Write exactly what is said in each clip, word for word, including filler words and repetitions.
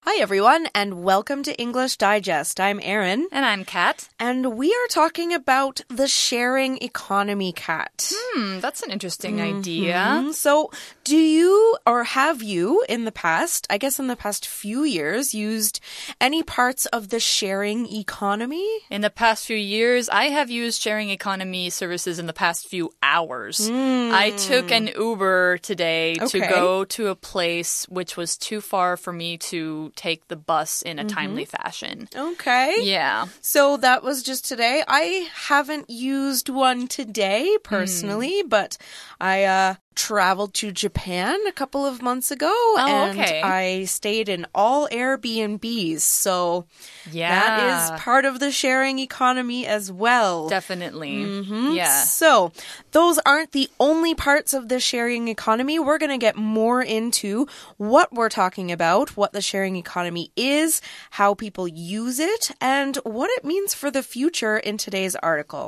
Hi, everyone, and welcome to English Digest. I'm Erin. And I'm Kat. And we are talking about the sharing economy, Kat. Hmm, that's an interesting mm-hmm. idea. So, do you or have you in the past, I guess in the past few years, used any parts of the sharing economy? In the past few years, I have used sharing economy services in the past few hours. Mm. I took an Uber today okay. to go to a place which was too far for me to take the bus in a mm-hmm. timely fashion. Okay. Yeah. So that was just today. I haven't used one today personally, mm. but I uh, traveled to Japan a couple of months ago oh, and okay. I stayed in all Airbnbs. So yeah. that is part of the sharing economy as well. Definitely. Mm-hmm. Yeah. So those aren't the only parts of the sharing economy. We're going to get more into what we're talking about, what the sharing economy is, how people use it, and what it means for the future in today's article.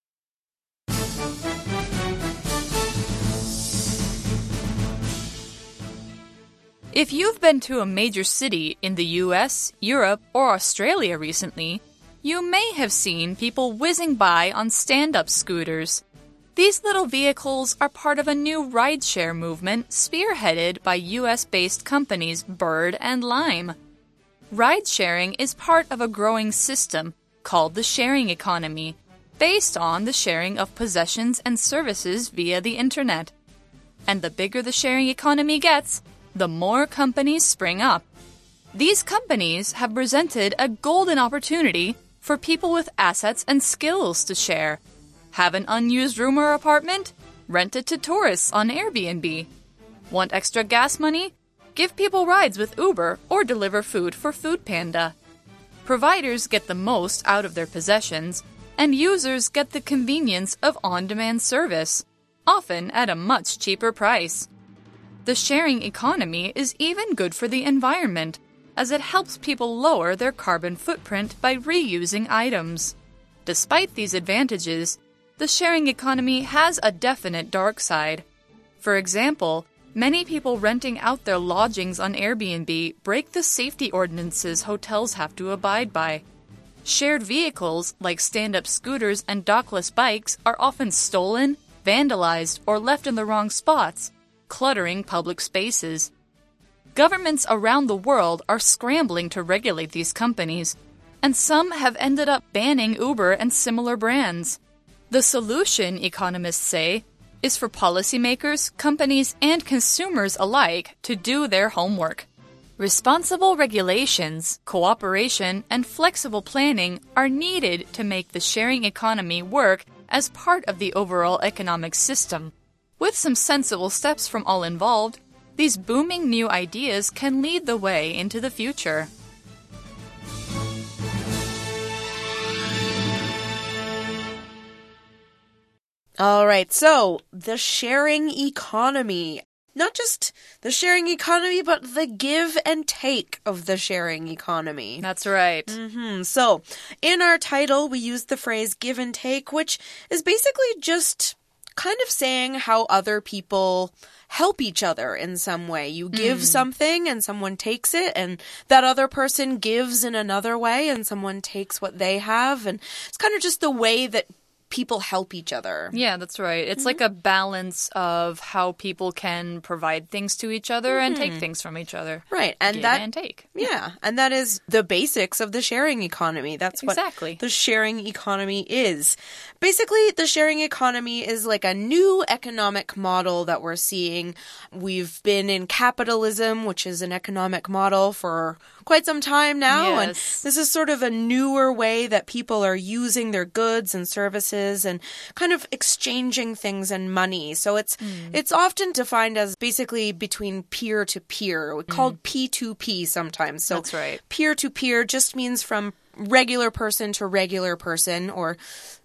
If you've been to a major city in the U S, Europe, or Australia recently, you may have seen people whizzing by on stand-up scooters. These little vehicles are part of a new rideshare movement spearheaded by U S-based companies Bird and Lime. Ride-sharing is part of a growing system called the sharing economy, based on the sharing of possessions and services via the internet. And the bigger the sharing economy gets, the more companies spring up. These companies have presented a golden opportunity for people with assets and skills to share. Have an unused room or apartment? Rent it to tourists on Airbnb. Want extra gas money? Give people rides with Uber or deliver food for Foodpanda. Providers get the most out of their possessions, and users get the convenience of on-demand service, often at a much cheaper price. The sharing economy is even good for the environment, as it helps people lower their carbon footprint by reusing items. Despite these advantages, the sharing economy has a definite dark side. For example, many people renting out their lodgings on Airbnb break the safety ordinances hotels have to abide by. Shared vehicles, like stand-up scooters and dockless bikes, are often stolen, vandalized, or left in the wrong spots, cluttering public spaces. Governments around the world are scrambling to regulate these companies, and some have ended up banning Uber and similar brands. The solution, economists say, is for policymakers, companies, and consumers alike to do their homework. Responsible regulations, cooperation, and flexible planning are needed to make the sharing economy work as part of the overall economic system. With some sensible steps from all involved, these booming new ideas can lead the way into the future. All right, so the sharing economy. Not just the sharing economy, but the give and take of the sharing economy. That's right. Mm-hmm. So, in our title, we use the phrase give and take, which is basically just kind of saying how other people help each other in some way. You give mm. something and someone takes it, and that other person gives in another way and someone takes what they have. And it's kind of just the way that people help each other. Yeah, that's right. It's mm-hmm. like a balance of how people can provide things to each other mm-hmm. and take things from each other. Right. And Give that and take. Yeah. And that is the basics of the sharing economy. That's what exactly. the sharing economy is. Basically, the sharing economy is like a new economic model that we're seeing. We've been in capitalism, which is an economic model for quite some time now. Yes. And this is sort of a newer way that people are using their goods and services and kind of exchanging things and money. So it's mm. it's often defined as basically between peer to peer, mm. called P two P sometimes. So that's right. Peer to peer just means from regular person to regular person, or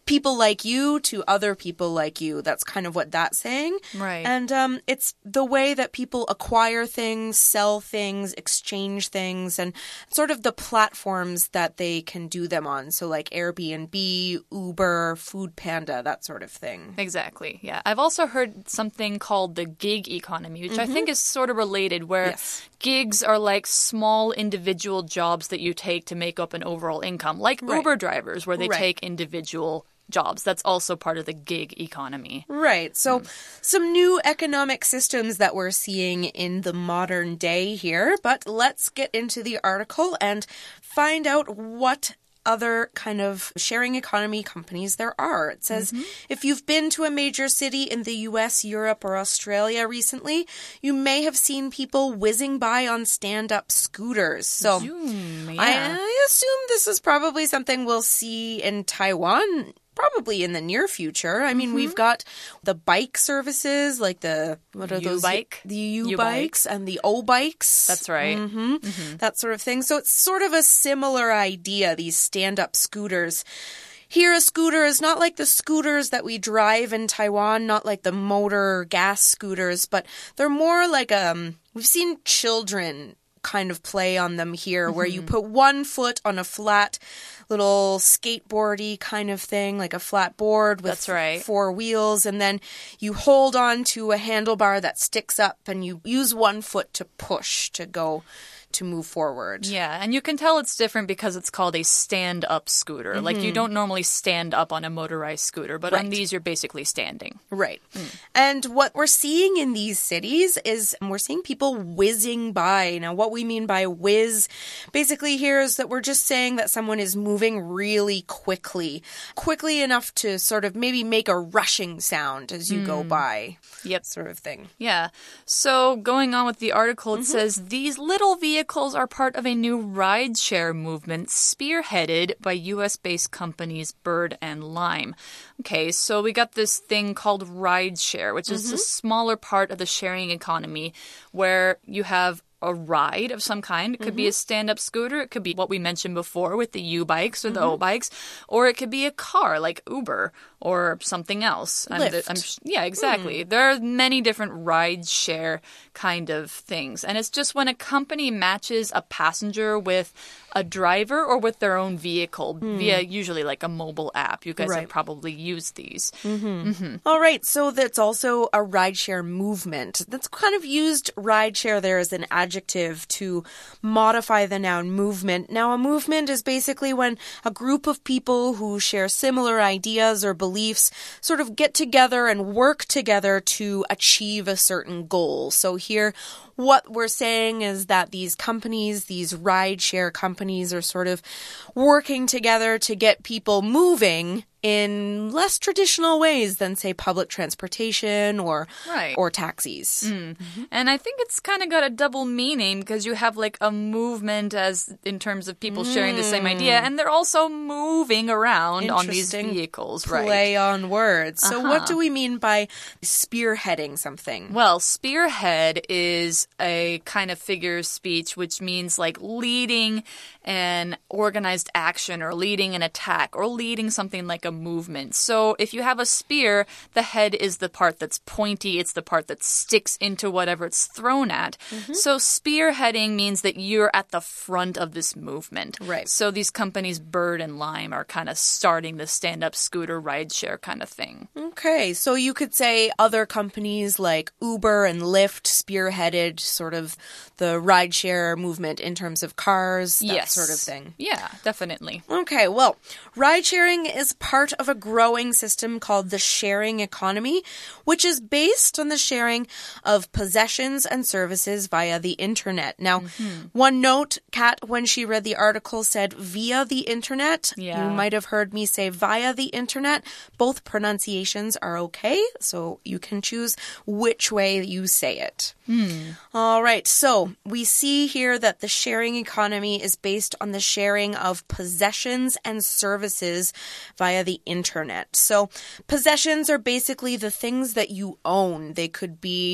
people like you to other people like you. That's kind of what that's saying. Right. And um, it's the way that people acquire things, sell things, exchange things, and sort of the platforms that they can do them on. So like Airbnb, Uber, Food Panda, that sort of thing. Exactly, yeah. I've also heard something called the gig economy, which mm-hmm. I think is sort of related, where yes. gigs are like small individual jobs that you take to make up an overall income, like right. Uber drivers, where they right. take individual jobs. That's also part of the gig economy. Right. So mm. some new economic systems that we're seeing in the modern day here. But let's get into the article and find out what other kind of sharing economy companies there are. It says, mm-hmm. if you've been to a major city in the U S, Europe, or Australia recently, you may have seen people whizzing by on stand-up scooters. So Zoom, yeah. I, I assume this is probably something we'll see in Taiwan probably in the near future. I mean, mm-hmm. we've got the bike services, like the, what are those? U-bike. The U-bikes and the O-bikes. That's right. Mm-hmm. Mm-hmm. That sort of thing. So it's sort of a similar idea, these stand-up scooters. Here, a scooter is not like the scooters that we drive in Taiwan, not like the motor gas scooters, but they're more like, um, we've seen children kind of play on them here, mm-hmm. where you put one foot on a flat little skateboardy kind of thing, like a flat board with That's right. four wheels, and then you hold on to a handlebar that sticks up and you use one foot to push to go to move forward. Yeah, and you can tell it's different because it's called a stand-up scooter. Mm-hmm. Like, you don't normally stand up on a motorized scooter, but right. on these, you're basically standing. Right. Mm. And what we're seeing in these cities is we're seeing people whizzing by. Now, what we mean by whiz basically here is that we're just saying that someone is moving really quickly, quickly enough to sort of maybe make a rushing sound as you mm. go by. Yep. Sort of thing. Yeah. So, going on with the article, it mm-hmm. says, these little vehicles Vehicles are part of a new rideshare movement spearheaded by U S-based companies Bird and Lime. Okay, so we got this thing called rideshare, which is mm-hmm. a smaller part of the sharing economy where you have a ride of some kind. It could mm-hmm. be a stand-up scooter. It could be what we mentioned before with the U-bikes or the mm-hmm. O-bikes. Or it could be a car like Uber or something else. Lyft. I'm, I'm, yeah, exactly. Mm. There are many different ride-share kind of things. And it's just when a company matches a passenger with a driver or with their own vehicle mm. via usually like a mobile app. You guys right. have probably used these. Mm-hmm. Mm-hmm. All right. So that's also a rideshare movement. That's kind of used rideshare there as an adjective to modify the noun movement. Now, a movement is basically when a group of people who share similar ideas or beliefs sort of get together and work together to achieve a certain goal. So here, what we're saying is that these companies, these rideshare companies, are sort of working together to get people moving in less traditional ways than, say, public transportation or right. or taxis. Mm. Mm-hmm. And I think it's kind of got a double meaning because you have like a movement as in terms of people mm. sharing the same idea, and they're also moving around on these vehicles. Play right. on words. Uh-huh. So what do we mean by spearheading something? Well, spearhead is a kind of figure of speech which means like leading an organized action or leading an attack or leading something like a movement. So if you have a spear, the head is the part that's pointy. It's the part that sticks into whatever it's thrown at. Mm-hmm. So spearheading means that you're at the front of this movement. Right. So these companies, Bird and Lime, are kind of starting the stand-up scooter rideshare kind of thing. Okay. So you could say other companies like Uber and Lyft spearheaded sort of the rideshare movement in terms of cars, that yes. sort of thing. Yeah, definitely. Okay. Well, ride sharing is part of a growing system called the sharing economy, which is based on the sharing of possessions and services via the internet. Now, mm-hmm. one note, Kat, when she read the article, said via the internet. Yeah. You might have heard me say via the internet. Both pronunciations are okay, so you can choose which way you say it. Hmm. All right, so we see here that the sharing economy is based on the sharing of possessions and services via the internet. So possessions are basically the things that you own. They could be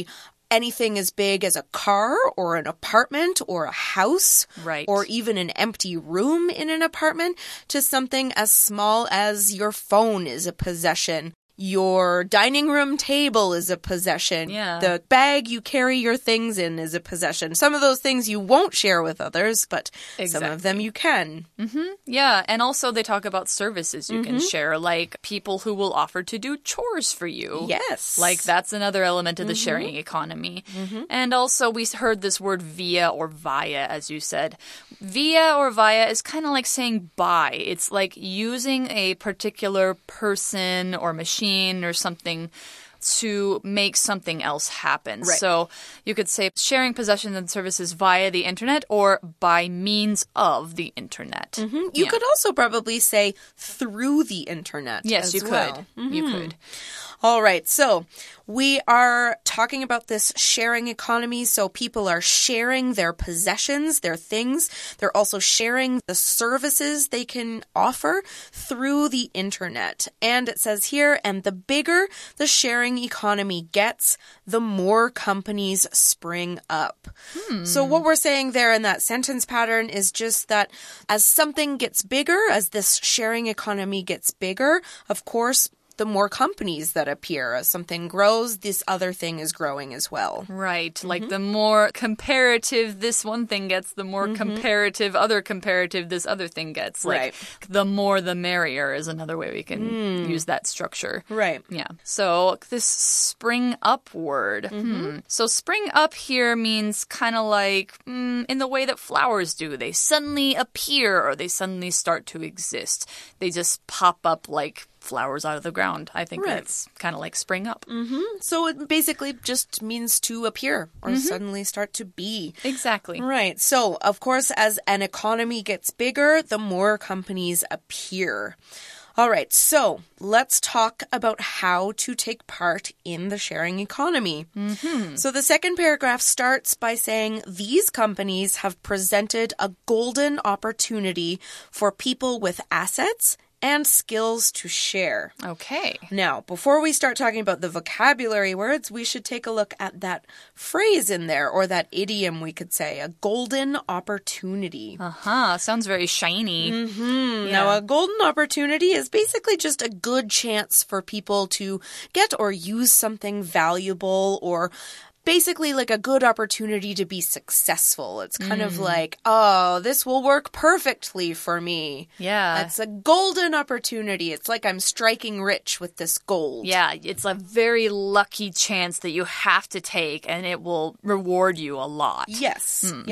anything as big as a car or an apartment or a house, right. or even an empty room in an apartment, to something as small as your phone is a possession. Your dining room table is a possession. Yeah. The bag you carry your things in is a possession. Some of those things you won't share with others, but exactly. some of them you can. Mm-hmm. Yeah, and also they talk about services you mm-hmm. can share, like people who will offer to do chores for you. Yes. Like that's another element of the mm-hmm. sharing economy. Mm-hmm. And also we heard this word via or via, as you said. Via or via is kind of like saying by. It's like using a particular person or machine or something to make something else happen. Right. So you could say sharing possessions and services via the internet or by means of the internet. Mm-hmm. You yeah. could also probably say through the internet. Yes, as you well. could. Mm-hmm. You could. All right, so we are talking about this sharing economy. So people are sharing their possessions, their things. They're also sharing the services they can offer through the internet. And it says here, and the bigger the sharing economy gets, the more companies spring up. Hmm. So what we're saying there in that sentence pattern is just that as something gets bigger, as this sharing economy gets bigger, of course, the more companies that appear. As something grows, this other thing is growing as well. Right. Mm-hmm. Like the more comparative this one thing gets, the more mm-hmm. comparative other comparative this other thing gets. Like right. the more the merrier is another way we can mm. use that structure. Right. Yeah. So this spring up word. Mm-hmm. Hmm. So spring up here means kind of like mm, in the way that flowers do. They suddenly appear or they suddenly start to exist. They just pop up like flowers out of the ground. I think right. that's kind of like spring up. Mm-hmm. So it basically just means to appear or mm-hmm. suddenly start to be. Exactly. Right. So, of course, as an economy gets bigger, the more companies appear. All right, so let's talk about how to take part in the sharing economy. Mm-hmm. So the second paragraph starts by saying these companies have presented a golden opportunity for people with assets and skills to share. Okay. Now, before we start talking about the vocabulary words, we should take a look at that phrase in there, or that idiom, we could say, a golden opportunity. Uh-huh. Sounds very shiny. Mm-hmm. Yeah. Now, a golden opportunity is basically just a good chance for people to get or use something valuable, or basically like a good opportunity to be successful. It's kind mm. of like, oh, this will work perfectly for me. Yeah. It's a golden opportunity. It's like I'm striking rich with this gold. Yeah, it's a very lucky chance that you have to take, and it will reward you a lot. Yes. Mm. Yeah.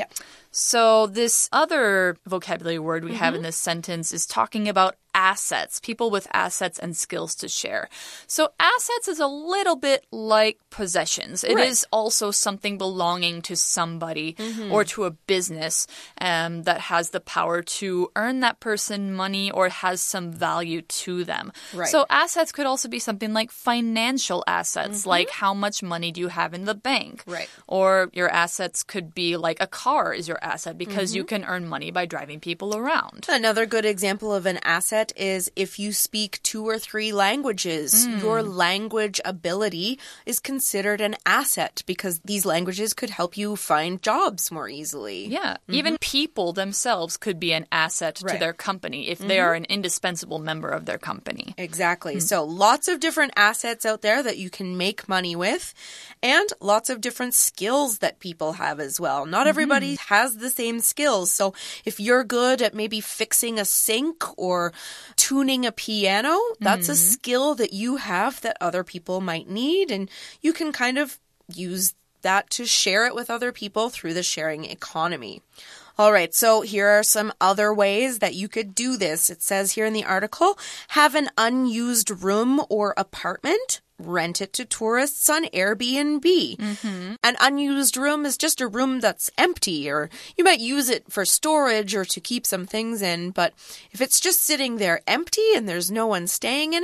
So this other vocabulary word we mm-hmm. have in this sentence is talking about assets, people with assets and skills to share. So assets is a little bit like possessions. It right. is also something belonging to somebody mm-hmm. or to a business um, that has the power to earn that person money or has some value to them. Right. So assets could also be something like financial assets, mm-hmm. like how much money do you have in the bank? Right. Or your assets could be like a car is your asset because mm-hmm. you can earn money by driving people around. Another good example of an asset is if you speak two or three languages, mm. your language ability is considered an asset because these languages could help you find jobs more easily. Yeah. Mm-hmm. Even people themselves could be an asset right. to their company if mm-hmm. they are an indispensable member of their company. Exactly. Mm. So lots of different assets out there that you can make money with, and lots of different skills that people have as well. Not mm-hmm. everybody has the same skills. So if you're good at maybe fixing a sink or tuning a piano, that's mm-hmm. a skill that you have that other people might need, and you can kind of use that to share it with other people through the sharing economy. All right, so here are some other ways that you could do this. It says here in the article, have an unused room or apartment. Rent it to tourists on Airbnb. Mm-hmm. An unused room is just a room that's empty, or you might use it for storage or to keep some things in. But if it's just sitting there empty and there's no one staying in it,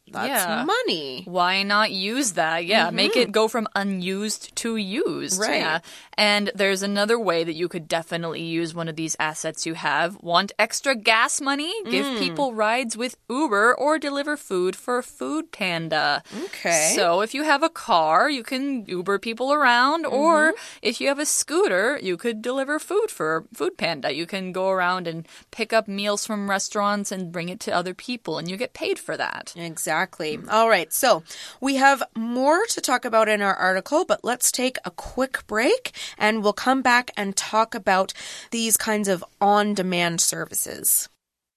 That's Yeah. money. Why not use that? Yeah, mm-hmm. Make it go from unused to used. Right. Yeah. And there's another way that you could definitely use one of these assets you have. Want extra gas money? Give Mm. people rides with Uber or deliver food for Food Panda. Okay. So if you have a car, you can Uber people around, mm-hmm. or if you have a scooter, you could deliver food for Food Panda. You can go around and pick up meals from restaurants and bring it to other people, and you get paid for that. Exactly. All right. So we have more to talk about in our article, but let's take a quick break and we'll come back and talk about these kinds of on-demand services.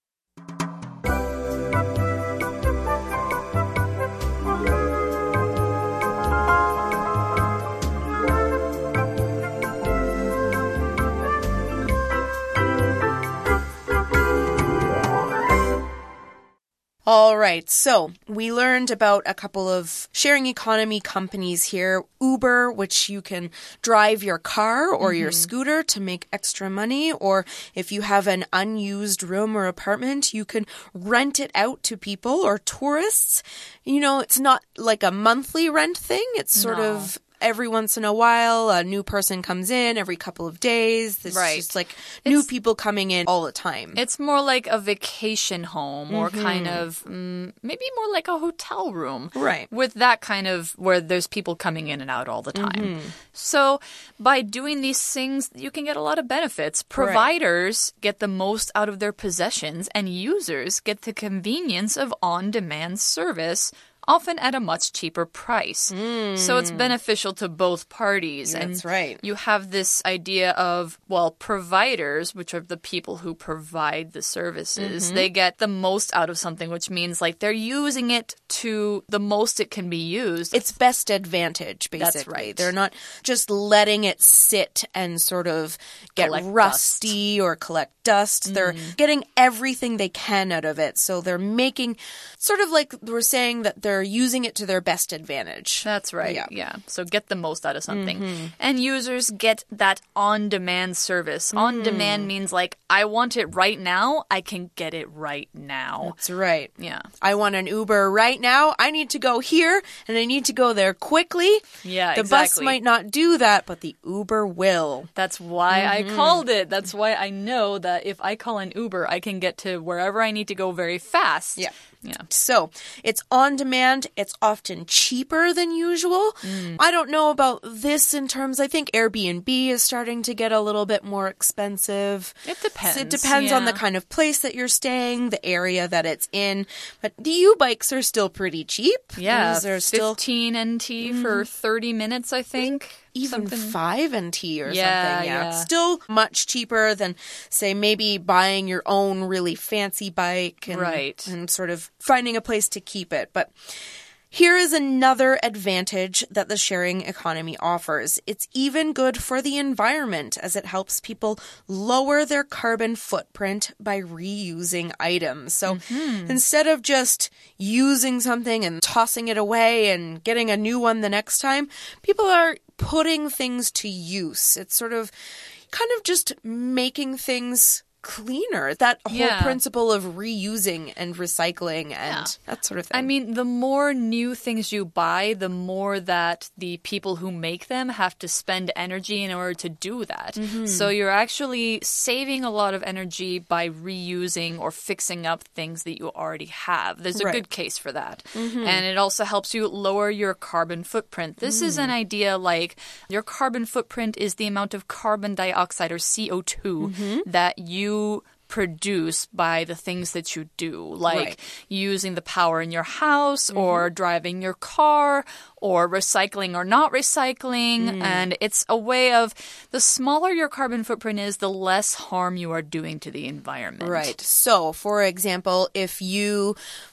All right, so we learned about a couple of sharing economy companies here. Uber, which you can drive your car or mm-hmm. your scooter to make extra money, or if you have an unused room or apartment, you can rent it out to people or tourists. You know, it's not like a monthly rent thing. It's sort no. of every once in a while, a new person comes in every couple of days. It's right. just like new it's, people coming in all the time. It's more like a vacation home or mm-hmm. kind of um, maybe more like a hotel room. Right. With that kind of where there's people coming in and out all the time. Mm-hmm. So by doing these things, you can get a lot of benefits. Providers right. get the most out of their possessions and users get the convenience of on-demand service, often at a much cheaper price. Mm. So it's beneficial to both parties. That's and right. You have this idea of, well, providers, which are the people who provide the services, mm-hmm. they get the most out of something, which means like they're using it to the most it can be used. It's best advantage, basically. That's right. They're not just letting it sit and sort of get collect rusty dust. or collect dust. Mm. They're getting everything they can out of it. So they're making, sort of like we're saying that they're using it to their best advantage. That's right. Yeah. yeah. So get the most out of something. Mm-hmm. And users get that on-demand service. Mm. On-demand means like, I want it right now. I can get it right now. That's right. Yeah. I want an Uber right now. I need to go here and I need to go there quickly. Yeah, the exactly. bus might not do that, but the Uber will. That's why mm-hmm. I called it. That's why I know that if I call an Uber, I can get to wherever I need to go very fast. Yeah. Yeah. So it's on demand. It's often cheaper than usual. Mm. I don't know about this in terms, I think Airbnb is starting to get a little bit more expensive. It depends. It depends yeah. on the kind of place that you're staying, the area that it's in. But the U-bikes are still pretty cheap. Yeah. Those are still fifteen N T mm. for thirty minutes, I think. Even something. five N T or yeah, something. Yeah. yeah. Still much cheaper than, say, maybe buying your own really fancy bike and, right. and sort of finding a place to keep it. But here is another advantage that the sharing economy offers. It's even good for the environment as it helps people lower their carbon footprint by reusing items. So mm-hmm. instead of just using something and tossing it away and getting a new one the next time, people are putting things to use. It's sort of kind of just making things cleaner. That whole yeah. principle of reusing and recycling and yeah. that sort of thing. I mean, the more new things you buy, the more that the people who make them have to spend energy in order to do that. Mm-hmm. So you're actually saving a lot of energy by reusing or fixing up things that you already have. There's a right. good case for that. Mm-hmm. And it also helps you lower your carbon footprint. This mm. is an idea like your carbon footprint is the amount of carbon dioxide or C O two mm-hmm. that you produce by the things that you do, like right. using the power in your house mm-hmm. or driving your car or recycling or not recycling. Mm. And it's a way of the smaller your carbon footprint is, the less harm you are doing to the environment. Right. So, for example, if you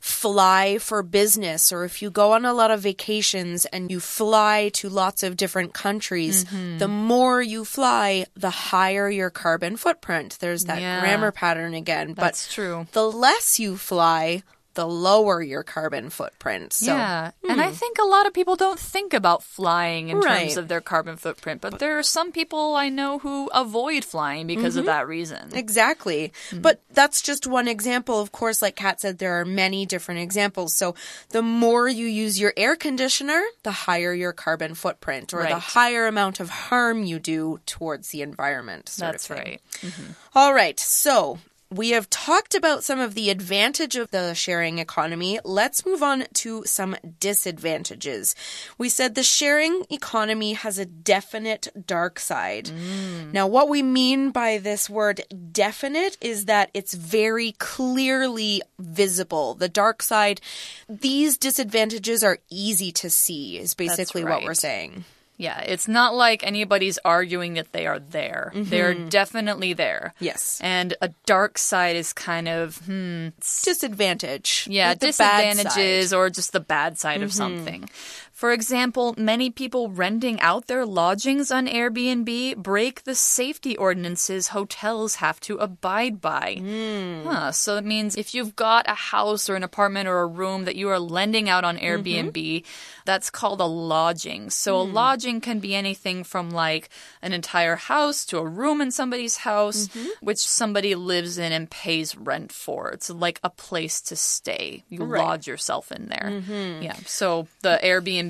fly for business or if you go on a lot of vacations and you fly to lots of different countries, mm-hmm. the more you fly, the higher your carbon footprint. There's that yeah. grammar pattern again. That's but true. The less you fly, the lower your carbon footprint. So, yeah. hmm. And I think a lot of people don't think about flying in Right. terms of their carbon footprint, but there are some people I know who avoid flying because mm-hmm. of that reason. Exactly. Mm. But that's just one example. Of course, like Kat said, there are many different examples. So the more you use your air conditioner, the higher your carbon footprint, or right. the higher amount of harm you do towards the environment. Sort That's of thing. right. Mm-hmm. All right. So we have talked about some of the advantage of the sharing economy. Let's move on to some disadvantages. We said the sharing economy has a definite dark side. Mm. Now, what we mean by this word definite is that it's very clearly visible. The dark side, these disadvantages are easy to see, is basically That's right. what we're saying. Yeah, it's not like anybody's arguing that they are there. Mm-hmm. They're definitely there. Yes. And a dark side is kind of, hmm. disadvantage. Yeah, like disadvantages or just the bad side mm-hmm. of something. For example, many people renting out their lodgings on Airbnb break the safety ordinances hotels have to abide by. Mm. Huh, so it means if you've got a house or an apartment or a room that you are lending out on Airbnb, mm-hmm. that's called a lodging. So mm. a lodging can be anything from like an entire house to a room in somebody's house, mm-hmm. which somebody lives in and pays rent for. It's like a place to stay. You right. lodge yourself in there. Mm-hmm. Yeah. So the Airbnb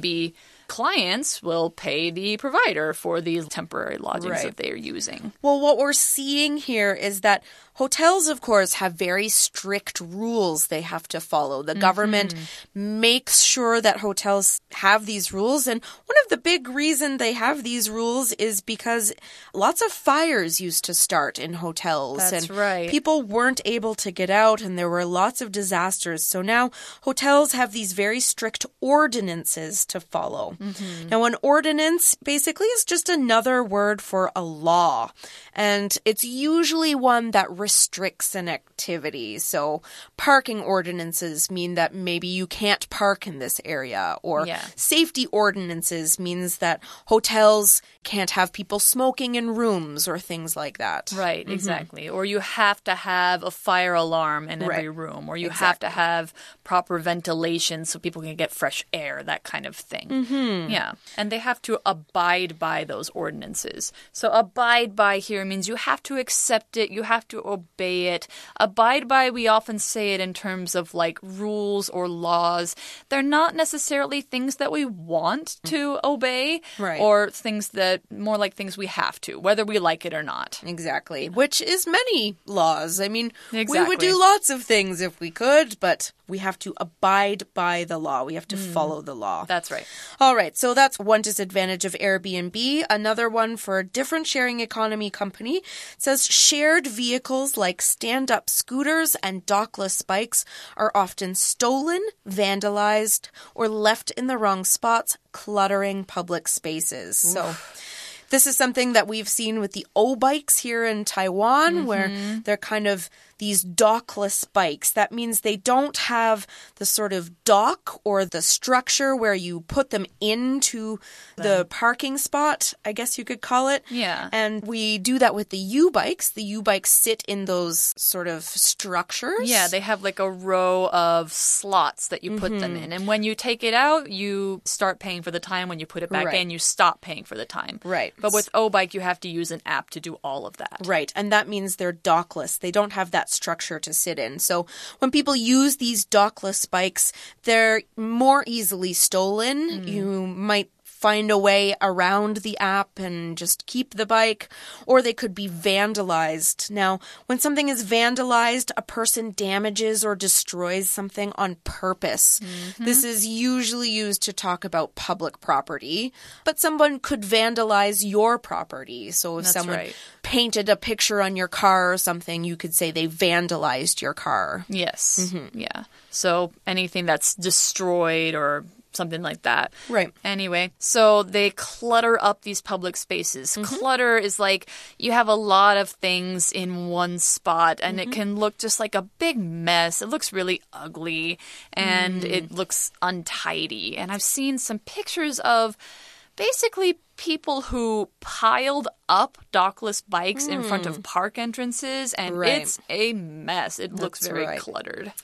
clients will pay the provider for these temporary lodgings right. that they are using. Well, what we're seeing here is that hotels, of course, have very strict rules they have to follow. The mm-hmm. government makes sure that hotels have these rules. And one of the big reasons they have these rules is because lots of fires used to start in hotels. That's and right. people weren't able to get out, and there were lots of disasters. So now hotels have these very strict ordinances to follow. Mm-hmm. Now, an ordinance basically is just another word for a law. And it's usually one that restricts an activity. So parking ordinances mean that maybe you can't park in this area, or yeah. safety ordinances means that hotels can't have people smoking in rooms or things like that. Right, mm-hmm. exactly. Or you have to have a fire alarm in every right. room, or you exactly. have to have proper ventilation so people can get fresh air, that kind of thing. Mm-hmm. Yeah, and they have to abide by those ordinances. So abide by here means you have to accept it, you have to obey it. Abide by, we often say it in terms of like rules or laws. They're not necessarily things that we want to obey, right. or things that, more like things we have to, whether we like it or not. Exactly, which is many laws. I mean, exactly. we would do lots of things if we could, but we have to abide by the law. We have to mm. follow the law. That's right. All right, so that's one disadvantage of Airbnb. Another one for a different sharing economy company says shared vehicles like stand-up scooters and dockless bikes are often stolen, vandalized, or left in the wrong spots, cluttering public spaces. Oof. So this is something that we've seen with the O-bikes here in Taiwan, mm-hmm. where they're kind of these dockless bikes. That means they don't have the sort of dock or the structure where you put them into the parking spot, I guess you could call it. Yeah. And we do that with the U-bikes. The U-bikes sit in those sort of structures. Yeah, they have like a row of slots that you put mm-hmm. them in. And when you take it out, you start paying for the time. When you put it back right. in, you stop paying for the time. Right. But with O-bike, you have to use an app to do all of that. Right. And that means they're dockless. They don't have that structure to sit in. So when people use these dockless bikes, they're more easily stolen. Mm. You might find a way around the app and just keep the bike, or they could be vandalized. Now, when something is vandalized, a person damages or destroys something on purpose. Mm-hmm. This is usually used to talk about public property, but someone could vandalize your property. So if That's someone right. painted a picture on your car or something, you could say they vandalized your car. Yes. Mm-hmm. Yeah. So anything that's destroyed or something like that. Right. Anyway, so they clutter up these public spaces. Mm-hmm. Clutter is like you have a lot of things in one spot, and mm-hmm. it can look just like a big mess. It looks really ugly, and mm. it looks untidy. And I've seen some pictures of basically people who piled up dockless bikes mm. in front of park entrances, and right. it's a mess. It That's looks very right. cluttered.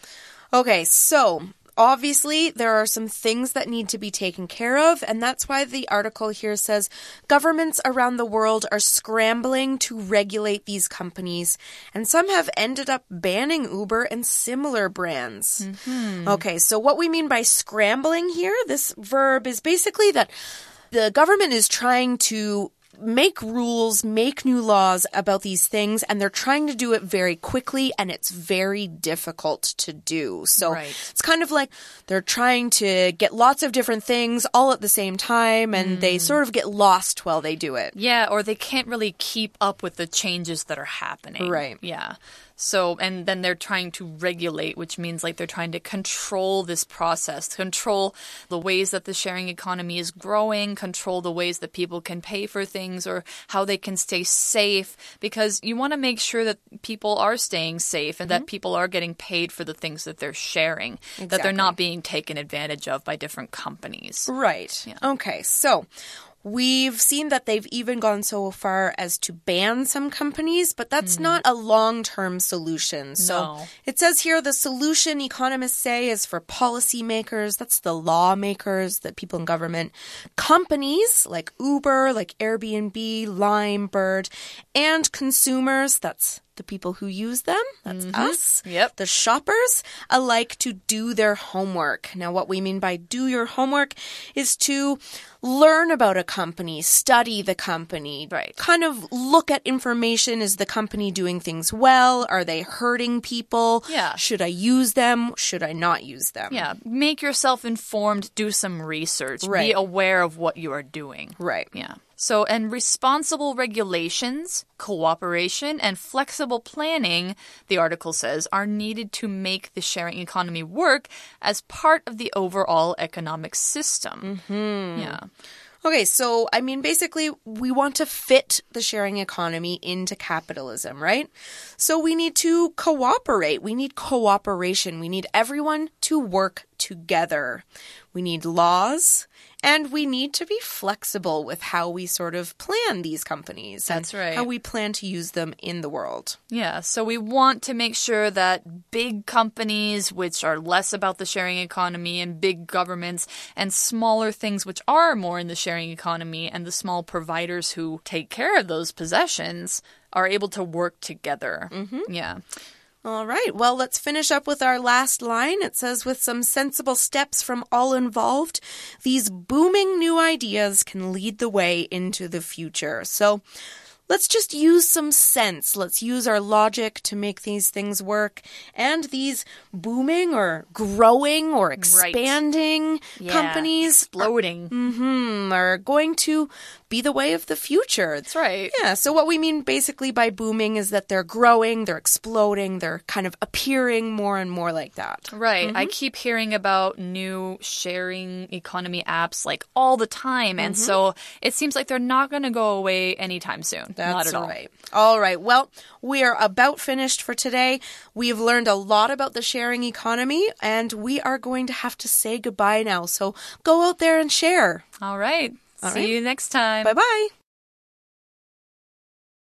Okay, so obviously, there are some things that need to be taken care of, and that's why the article here says governments around the world are scrambling to regulate these companies, and some have ended up banning Uber and similar brands. Mm-hmm. Okay, so what we mean by scrambling here, this verb is basically that the government is trying to make rules, make new laws about these things, and they're trying to do it very quickly, and it's very difficult to do. So right. It's kind of like they're trying to get lots of different things all at the same time, and mm. they sort of get lost while they do it. Yeah, or they can't really keep up with the changes that are happening. Right. Yeah. So, and then they're trying to regulate, which means like they're trying to control this process, control the ways that the sharing economy is growing, control the ways that people can pay for things or how they can stay safe, because you want to make sure that people are staying safe and mm-hmm. that people are getting paid for the things that they're sharing, exactly. that they're not being taken advantage of by different companies. Right. Yeah. Okay, so we've seen that they've even gone so far as to ban some companies, but that's mm. not a long-term solution. So no. It says here the solution, economists say, is for policymakers, that's the lawmakers, the people in government, companies like Uber, like Airbnb, Lime, Bird, and consumers, that's the people who use them, that's mm-hmm. us, yep. the shoppers, alike to do their homework. Now, what we mean by do your homework is to learn about a company, study the company, right. kind of look at information. Is the company doing things well? Are they hurting people? Yeah. Should I use them? Should I not use them? Yeah. Make yourself informed, do some research, right. be aware of what you are doing. Right. Yeah. So, and responsible regulations, cooperation, and flexible planning, the article says, are needed to make the sharing economy work as part of the overall economic system. Mm-hmm. Yeah. Okay, so, I mean, basically, we want to fit the sharing economy into capitalism, right? So we need to cooperate. We need cooperation. We need everyone to work together. We need laws, and we need to be flexible with how we sort of plan these companies. That's and right. How we plan to use them in the world. Yeah, so we want to make sure that big companies, which are less about the sharing economy, and big governments, and smaller things which are more in the sharing economy, and the small providers who take care of those possessions are able to work together. Mm-hmm. Yeah. All right, well, let's finish up with our last line. It says, with some sensible steps from all involved, these booming new ideas can lead the way into the future. So let's just use some sense. Let's use our logic to make these things work. And these booming or growing or expanding right. yeah. companies exploding are, mm-hmm, are going to be the way of the future. That's right. Yeah, so what we mean basically by booming is that they're growing, they're exploding, they're kind of appearing more and more like that. Right. Mm-hmm. I keep hearing about new sharing economy apps like all the time. And mm-hmm. so it seems like they're not going to go away anytime soon. That's not at all. right. All right. Well, we are about finished for today. We've learned a lot about the sharing economy, and we are going to have to say goodbye now. So go out there and share. All right. All See right. you next time. Bye-bye.